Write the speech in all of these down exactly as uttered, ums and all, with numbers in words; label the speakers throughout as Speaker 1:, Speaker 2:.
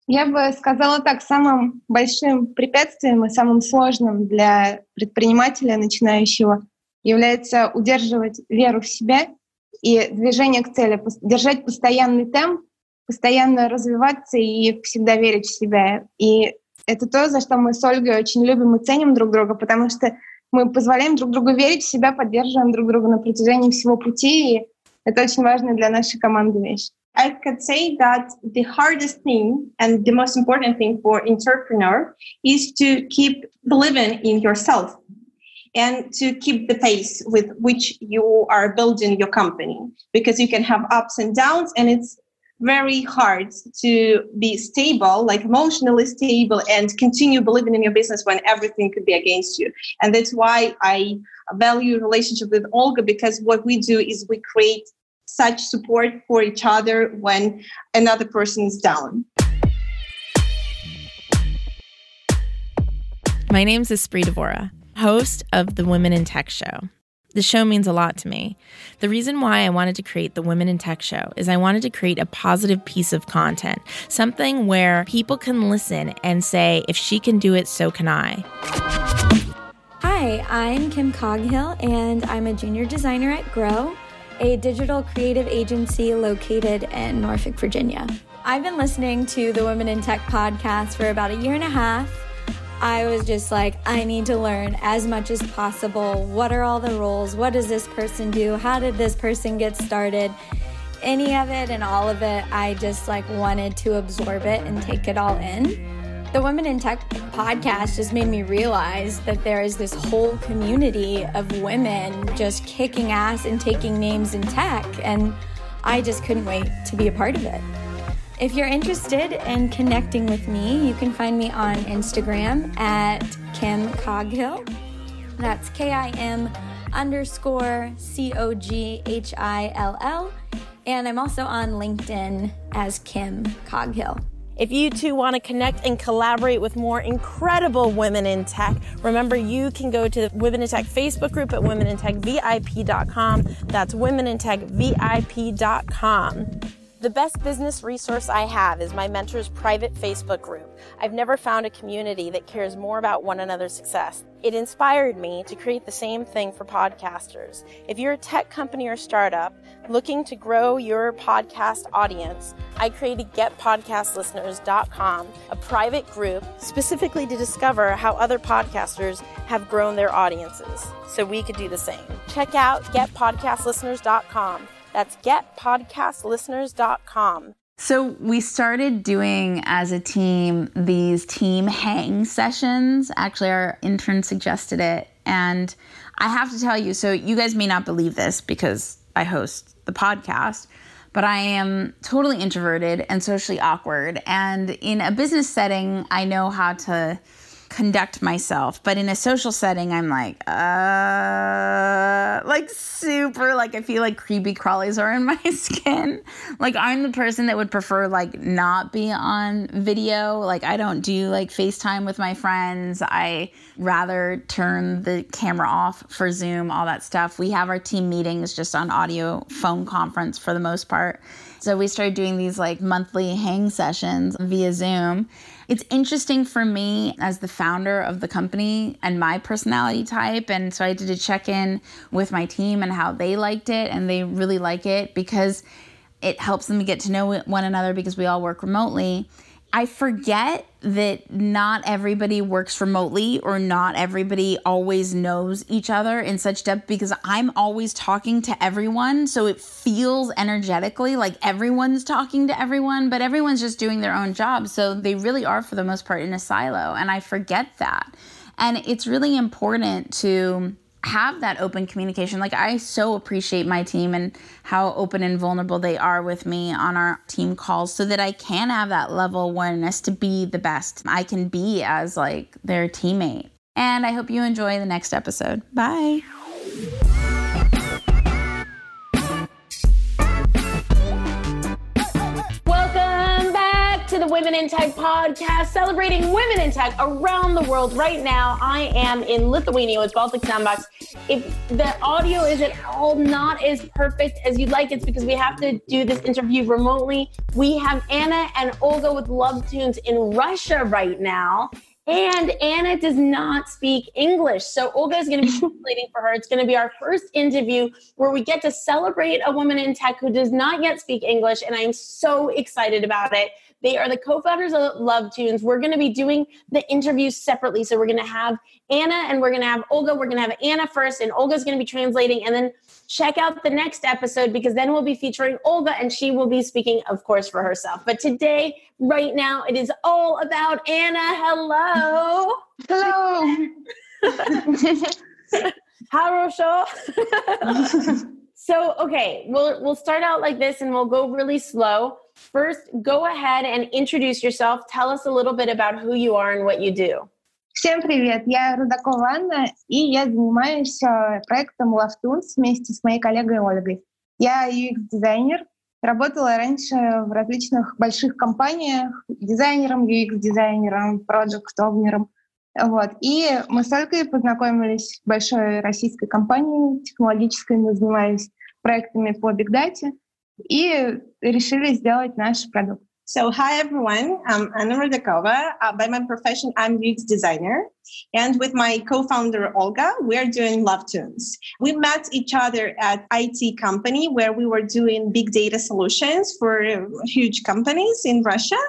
Speaker 1: Я бы сказала так, самым большим препятствием и самым сложным для предпринимателя начинающего является удерживать веру в себя и движение к цели, держать постоянный темп, постоянно развиваться и всегда верить в себя. И это то, за что мы с Ольгой очень любим и ценим друг друга, потому что мы позволяем друг другу верить в себя, поддерживаем друг друга на протяжении всего пути, и это очень важная для нашей команды вещь.
Speaker 2: I could say that the hardest thing and the most important thing for entrepreneur is to keep believing in yourself and to keep the pace with which you are building your company, because you can have ups and downs, and it's very hard to be stable, like emotionally stable, and continue believing in your business when everything could be against you. And that's why I value relationship with Olga, because what we do is we create such support for each other when another person is down.
Speaker 3: My name's Espree Devora, host of the Women in Tech Show. The show means a lot to me. The reason why I wanted to create the Women in Tech Show is I wanted to create a positive piece of content, something where people can listen and say, if she can do it, so can I.
Speaker 4: Hi, I'm Kim Coghill, and I'm a junior designer at Grow, a digital creative agency located in Norfolk, Virginia. I've been listening to the Women in Tech podcast for about a year and a half. I was just like, I need to learn as much as possible. What are all the roles? What does this person do? How did this person get started? Any of it and all of it, I just like wanted to absorb it and take it all in. The Women in Tech podcast just made me realize that there is this whole community of women just kicking ass and taking names in tech, and I just couldn't wait to be a part of it. If you're interested in connecting with me, you can find me on Instagram at Kim Coghill. That's K I M underscore C O G H I L L. And I'm also on LinkedIn as Kim Coghill.
Speaker 3: If you two want to connect and collaborate with more incredible women in tech, remember you can go to the Women in Tech Facebook group at women in tech V I P dot com. That's women in tech V I P dot com. The best business resource I have is my mentor's private Facebook group. I've never found a community that cares more about one another's success. It inspired me to create the same thing for podcasters. If you're a tech company or startup looking to grow your podcast audience, I created get podcast listeners dot com, a private group specifically to discover how other podcasters have grown their audiences, so we could do the same. Check out get podcast listeners dot com. That's get podcast listeners dot com.
Speaker 5: So we started doing as a team these team hang sessions. Actually, our intern suggested it. And I have to tell you, so you guys may not believe this because I host the podcast, but I am totally introverted and socially awkward. And in a business setting, I know how to conduct myself, but in a social setting, I'm like, uh, like super, like I feel like creepy crawlies are in my skin. Like I'm the person that would prefer like not be on video. Like I don't do like FaceTime with my friends. I rather turn the camera off for Zoom, all that stuff. We have our team meetings just on audio phone conference for the most part. So we started doing these like monthly hang sessions via Zoom. It's interesting for me as the founder of the company and my personality type. And so I did a check-in with my team and how they liked it. And they really like it because it helps them get to know one another because we all work remotely. I forget that not everybody works remotely or not everybody always knows each other in such depth because I'm always talking to everyone. So it feels energetically like everyone's talking to everyone, but everyone's just doing their own job. So they really are, for the most part, in a silo. And I forget that. And it's really important to have that open communication. Like I so appreciate my team and how open and vulnerable they are with me on our team calls so that I can have that level of awareness to be the best I can be as like their teammate. And I hope you enjoy the next episode. Bye.
Speaker 6: To the Women in Tech podcast, celebrating women in tech around the world. Right now, I am in Lithuania with Baltic Soundbox If the audio is at all not as perfect as you'd like, it's because we have to do this interview remotely. We have Anna and Olga with Love Tunes in Russia right now. And Anna does not speak English. So Olga is going to be translating for her. It's going to be our first interview where we get to celebrate a woman in tech who does not yet speak English. And I'm so excited about it. They are the co-founders of Love Tunes. We're going to be doing the interviews separately. So we're going to have Anna and we're going to have Olga. We're going to have Anna first and Olga's going to be translating. And then check out the next episode because then we'll be featuring Olga and she will be speaking, of course, for herself. But today, right now, it is all about Anna. Hello.
Speaker 1: Hello.
Speaker 6: Хорошо. So, okay, we'll we'll start out like this and we'll go really slow. First, go ahead and introduce yourself. Tell us a little bit about who you are and what you do.
Speaker 1: Всем привет, я Рудакова Анна, и я занимаюсь проектом Love Tunes вместе с моей коллегой Ольгой. Я ю экс-дизайнер, работала раньше в различных больших компаниях, дизайнером, ю экс-дизайнером, проджект-овнером. Вот. И мы с Ольгой познакомились в большой российской компании технологической, мы занимались проектами по Big Data, и решили сделать наш продукт.
Speaker 2: So, hi everyone, I'm Anna Rudakova. Uh, by my profession, I'm U X designer. And with my co-founder, Olga, we're doing Love Tunes. We met each other at I T company where we were doing big data solutions for huge companies in Russia.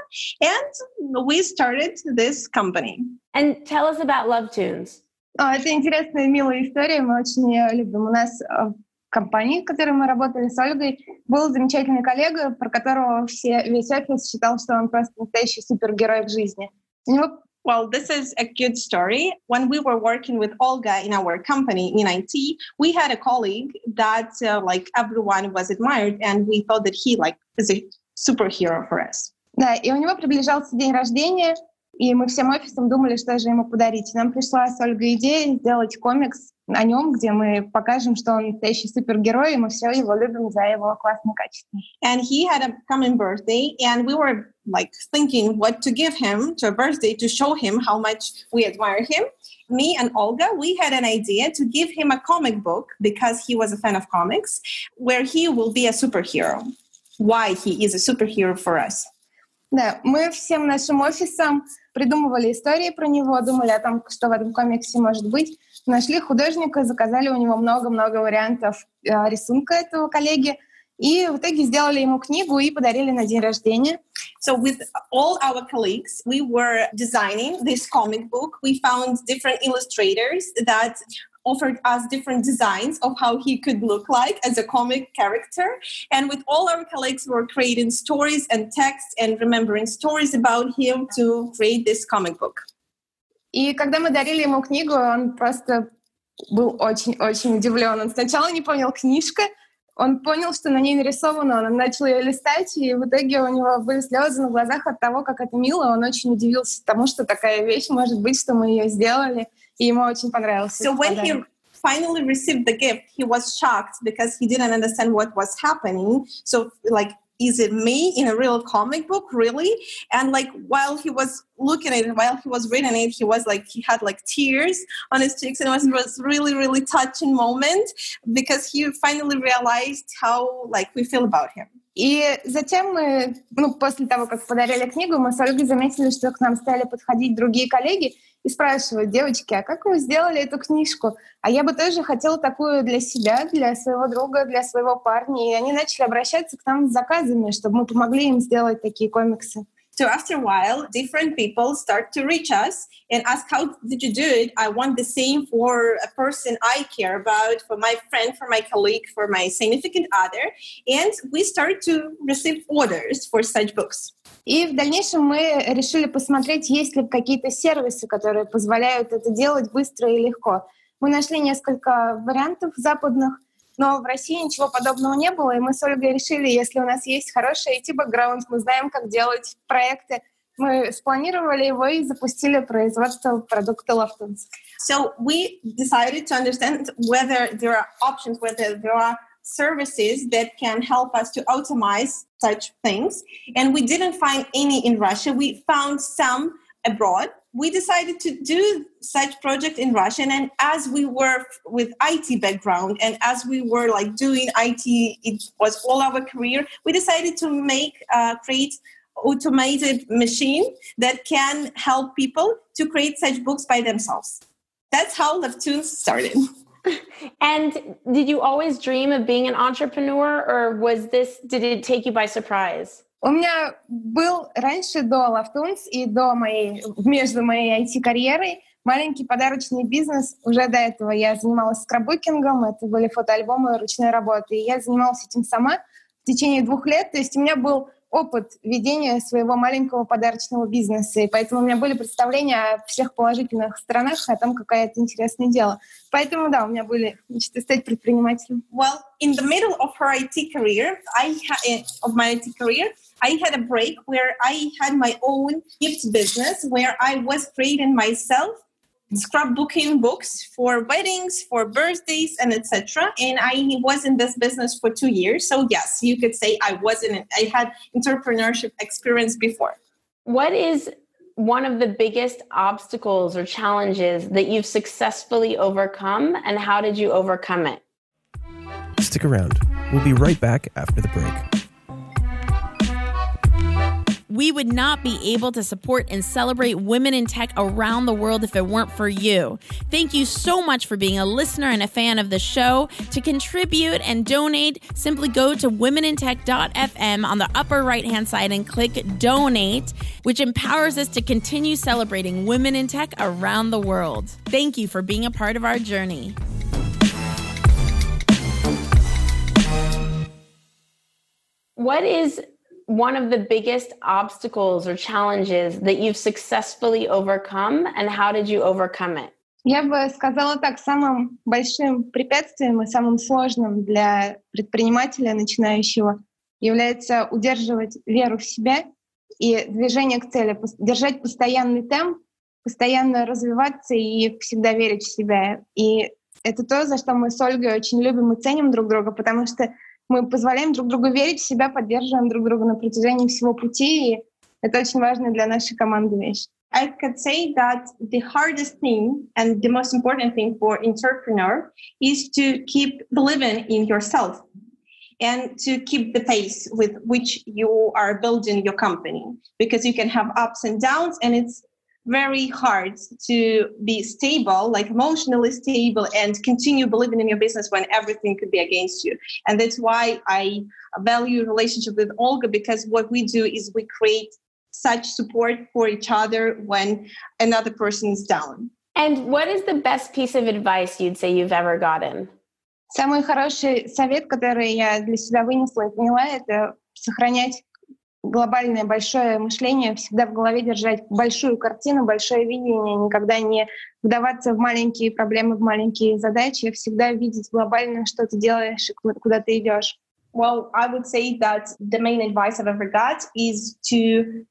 Speaker 2: And we started this company.
Speaker 6: And tell us about Love Tunes.
Speaker 1: Oh, это интересная, милая история, мы очень ее любим. У нас компании, в которой мы работали с Ольгой, был замечательный коллега, про которого все, весь офис считал, что он просто настоящий супергерой в жизни. У него
Speaker 2: Well, this is a good story. When we were working with Olga in our company in I T, we had a colleague that uh, like everyone was admired, and we thought that he like is a superhero for us.
Speaker 1: Да, и у него приближался день рождения, и мы всем офисом думали, что же ему подарить. Нам пришла с Ольгой идея сделать комикс о нем, где мы покажем, что он настоящий супергерой, и мы все его любим за его классные качества.
Speaker 2: And he had a coming birthday, and we were like thinking what to give him to a birthday to show him how much we admire him. Me and Olga, we had an idea to give him a comic book because he was a fan of comics, where he will be a superhero. Why he is a superhero for us.
Speaker 1: Да, мы всем нашим офисом придумывали истории про него, думали о том, что в этом комиксе может быть. Нашли художника, заказали у него много-много вариантов э, рисунка этого коллеги, и в итоге сделали ему книгу и подарили на день рождения.
Speaker 2: So with all our colleagues, we were designing this comic book. We found different illustrators that offered us different designs of how he could look like as a comic character. And with all our colleagues, we were creating stories and text and remembering stories about him to create this comic book.
Speaker 1: И когда мы дарили ему книгу, он просто был очень-очень удивлен. Он сначала не понял книжка, он понял, что на ней нарисовано, он начал ее листать, и в итоге у него были слезы на глазах от того, как это мило. Он очень удивился тому, что такая вещь может быть, что мы ее сделали, и ему очень понравился.
Speaker 2: So when he finally received the gift, he was shocked because he didn't understand what was happening. So like, is it me in a real comic book, really? And like, while he was looking at it, while he was reading it, he was like, he had like tears on his cheeks, and it was, it was really, really touching moment because he finally realized how like we feel about him.
Speaker 1: И затем мы, ну, после того, как подарили книгу, мы с Ольгой заметили, что к нам стали подходить другие коллеги и спрашивают: девочки, а как вы сделали эту книжку? А я бы тоже хотела такую для себя, для своего друга, для своего парня. И они начали обращаться к нам с заказами, чтобы мы помогли им сделать такие комиксы.
Speaker 2: So after a while, different people start to reach us and ask, how did you do it? I want the same for a person I care about, for my friend, for my colleague, for my significant other. And we started to receive orders for such books.
Speaker 1: И в дальнейшем мы решили посмотреть, есть ли какие-то сервисы, которые позволяют это делать быстро и легко. Мы нашли несколько вариантов западных, но в России ничего подобного не было, и мы с Ольгой решили, если у нас есть хороший ай ти-бэкграунд, мы знаем, как делать проекты, мы спланировали его и запустили производство продукта Love Tunes.
Speaker 2: So we decided to understand whether there are options, whether there are services that can help us to automate such things. And we didn't find any in Russia. We found some abroad, we decided to do such project in Russia. And as we were with I T background and as we were like doing I T, it was all our career, we decided to make, uh, create automated machine that can help people to create such books by themselves. That's how Love-Tunes started.
Speaker 6: And did you always dream of being an entrepreneur, or was this, did it take you by surprise?
Speaker 1: У меня был раньше, до Love-Tunes и до моей, между моей ай ти-карьерой, маленький подарочный бизнес. Уже до этого я занималась скраббукингом, это были фотоальбомы ручной работы. И я занималась этим сама в течение двух лет. То есть у меня был опыт ведения своего маленького подарочного бизнеса. И поэтому у меня были представления о всех положительных сторонах, о том, какое это интересное дело. Поэтому, да, у меня были мечты стать предпринимателем.
Speaker 2: Well, in the middle of her I T career, I ha- of my I T career, I had a break where I had my own gift business where I was creating myself scrapbooking books for weddings, for birthdays, and et cetera. And I was in this business for two years. So yes, you could say I wasn't. I had entrepreneurship experience before.
Speaker 6: What is one of the biggest obstacles or challenges that you've successfully overcome, and how did you overcome it?
Speaker 7: Stick around. We'll be right back after the break.
Speaker 3: We would not be able to support and celebrate women in tech around the world if it weren't for you. Thank you so much for being a listener and a fan of the show. To contribute and donate, simply go to women in tech dot f m on the upper right-hand side and click Donate, which empowers us to continue celebrating women in tech around the world. Thank you for being a part of our journey.
Speaker 6: What is one of the biggest obstacles or challenges that you've successfully overcome, and how did you overcome it?
Speaker 1: Я бы сказала так, самым большим препятствием и самым сложным для предпринимателя начинающего является удерживать веру в себя и движение к цели, держать постоянный темп, постоянно развиваться и всегда верить в себя. И это то, за что мы с Ольгой очень любим и ценим друг друга, потому что мы позволяем друг другу верить в себя, поддерживаем друг друга на протяжении всего пути, и это очень важная для нашей команды вещь.
Speaker 2: I could say that the hardest thing and the most important thing for entrepreneur is to keep believing in yourself and to keep the pace with which you are building your company, because you can have ups and downs, and it's very hard to be stable, like emotionally stable, and continue believing in your business when everything could be against you. And that's why I value relationship with Olga, because what we do is we create such support for each other when another person is down.
Speaker 6: And what is the best piece of advice you'd say you've ever gotten?
Speaker 1: Самый хороший совет, который я для себя вынесла и поняла, это сохранять глобальное большое мышление, всегда в голове держать большую картину, большое видение, никогда не вдаваться в маленькие проблемы, в маленькие задачи, всегда видеть глобально, что ты делаешь и куда ты идешь.
Speaker 2: Well, I would say that the main advice I've ever got is to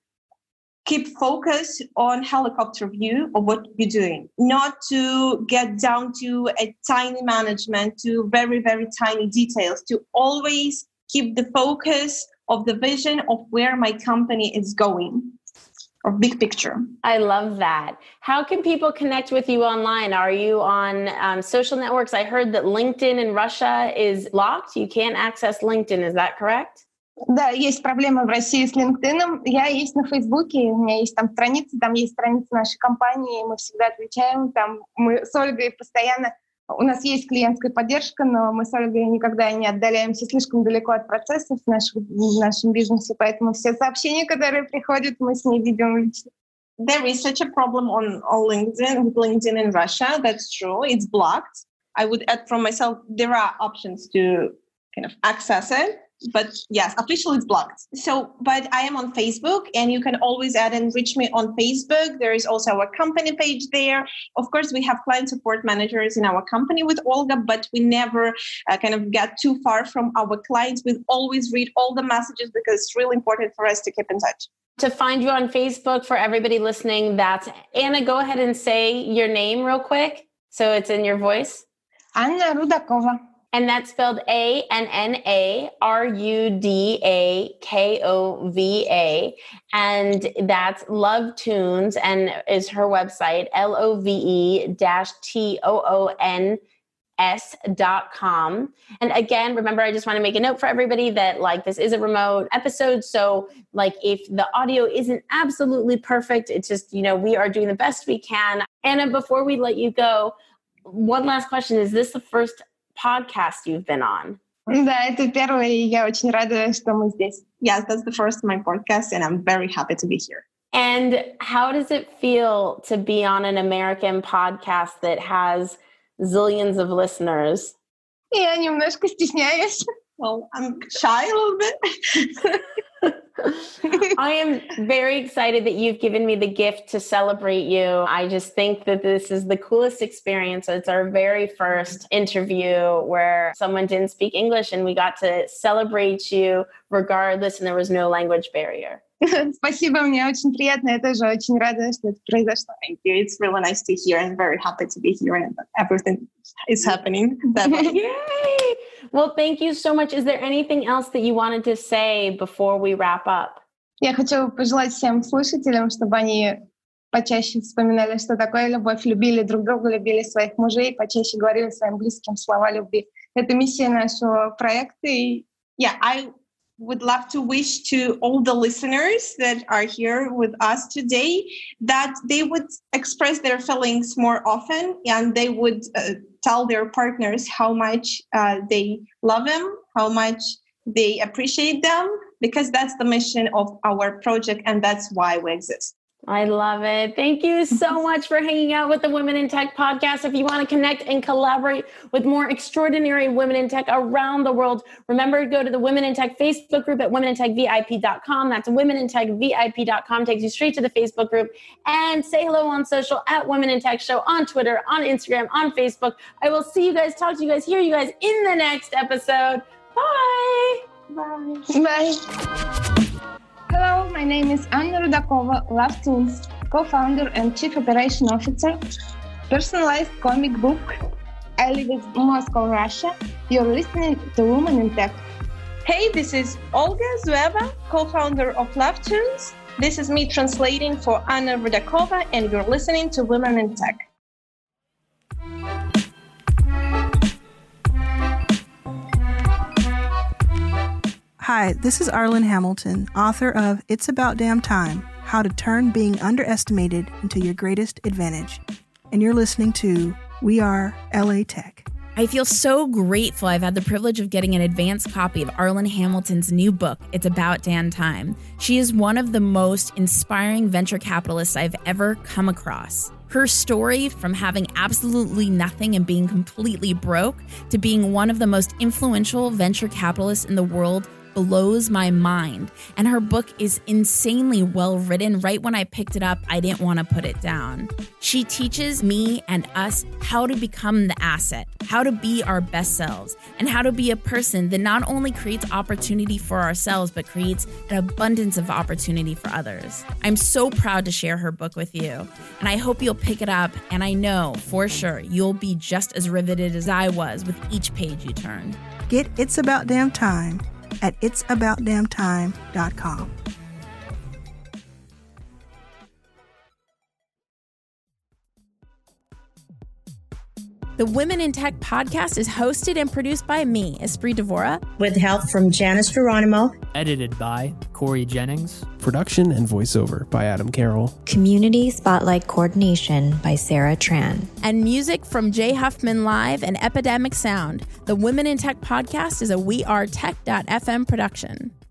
Speaker 2: keep focus on helicopter view of what you're doing, not to get down to a tiny management, to very, very tiny details, to always keep the focus of the vision of where my company is going, or big picture.
Speaker 6: I love that. How can people connect with you online? Are you on um, social networks? I heard that LinkedIn in Russia is locked. You can't access LinkedIn. Is that correct?
Speaker 1: Да, есть проблемы в России с LinkedIn. Я есть на Фейсбуке, у меня есть там страница, там есть страница нашей компании, мы всегда отвечаем. Там мы с Ольгой постоянно... У нас есть клиентская поддержка, но мы с Ольгой никогда не отдаляемся слишком далеко от процессов в, наших, в нашем бизнесе, поэтому все сообщения, которые приходят, мы с ней видим лично.
Speaker 2: There is such a problem on, on LinkedIn, with LinkedIn in Russia. That's true. It's blocked. I would add from myself, there are options to kind of access it. But yes, officially it's blocked. So, but I am on Facebook, and you can always add and reach me on Facebook. There is also our company page there. Of course, we have client support managers in our company with Olga, but we never uh, kind of get too far from our clients. We always read all the messages because it's really important for us to keep in touch.
Speaker 6: To find you on Facebook, for everybody listening, that's Anna. Go ahead and say your name real quick, so it's in your voice.
Speaker 1: Anna Rudakova.
Speaker 6: And that's spelled A N N A R U D A K O V A. And that's Love Toons and is her website, L O V E dash T O O N S dot com. And again, remember, I just want to make a note for everybody that like this is a remote episode. So like if the audio isn't absolutely perfect, it's just, you know, we are doing the best we can. Anna, before we let you go, one last question. Is this the first podcast you've been on?
Speaker 1: Да, это первое, и я очень рада, что мы здесь.
Speaker 2: Yes, that's the first of my podcast, and I'm very happy to be here.
Speaker 6: And how does it feel to be on an American podcast that has zillions of listeners?
Speaker 1: Я немножко стесняюсь.
Speaker 2: Well, I'm shy a little bit.
Speaker 6: I am very excited that you've given me the gift to celebrate you. I just think that this is the coolest experience. It's our very first interview where someone didn't speak English and we got to celebrate you regardless, and there was no language barrier.
Speaker 1: Спасибо, мне очень приятно. Я тоже очень рада, что это произошло.
Speaker 2: Thank you. It's really nice to hear and very happy to be here and everything is happening.
Speaker 6: Yay! Well, thank you so much. Is there anything else that you wanted to say before we wrap up?
Speaker 1: Я хочу пожелать всем слушателям, чтобы они почаще вспоминали, что такое любовь, любили друг друга, любили своих мужей, почаще говорили своим близким слова любви. Это миссия нашего проекта. И
Speaker 2: yeah, I would love to wish to all the listeners that are here with us today that they would express their feelings more often and they would uh, tell their partners how much uh, they love them, how much they appreciate them, because that's the mission of our project and that's why we exist.
Speaker 6: I love it. Thank you so much for hanging out with the Women in Tech podcast. If you want to connect and collaborate with more extraordinary women in tech around the world, remember to go to the Women in Tech Facebook group at women in tech V I P dot com. That's women in tech V I P dot com. Takes you straight to the Facebook group. And say hello on social at Women in Tech Show on Twitter, on Instagram, on Facebook. I will see you guys, talk to you guys, hear you guys in the next episode. Bye.
Speaker 1: Bye. Bye. Hello, my name is Anna Rudakova, Love Toons, co-founder and chief operation officer, personalized comic book. I live in Moscow, Russia. You're listening to Women in Tech.
Speaker 2: Hey, this is Olga Zueva, co-founder of Love Toons. This is me translating for Anna Rudakova, and you're listening to Women in Tech.
Speaker 8: Hi, this is Arlen Hamilton, author of It's About Damn Time, How to Turn Being Underestimated into Your Greatest Advantage. And you're listening to We Are L A Tech.
Speaker 5: I feel so grateful I've had the privilege of getting an advanced copy of Arlen Hamilton's new book, It's About Damn Time. She is one of the most inspiring venture capitalists I've ever come across. Her story, from having absolutely nothing and being completely broke to being one of the most influential venture capitalists in the world, blows my mind. And her book is insanely well written. Right when I picked it up, I didn't want to put it down. She teaches me and us how to become the asset, how to be our best selves, and how to be a person that not only creates opportunity for ourselves, but creates an abundance of opportunity for others. I'm so proud to share her book with you, and I hope you'll pick it up, and I know for sure you'll be just as riveted as I was with each page you turned.
Speaker 8: Get It's About Damn Time at its about damn time dot com.
Speaker 3: The Women in Tech podcast is hosted and produced by me, Esprit Devora,
Speaker 9: with help from Janice Geronimo.
Speaker 10: Edited by Corey Jennings.
Speaker 7: Production and voiceover by Adam Carroll.
Speaker 11: Community Spotlight Coordination by Sarah Tran.
Speaker 3: And music from Jay Huffman Live and Epidemic Sound. The Women in Tech podcast is a we are tech dot f m production.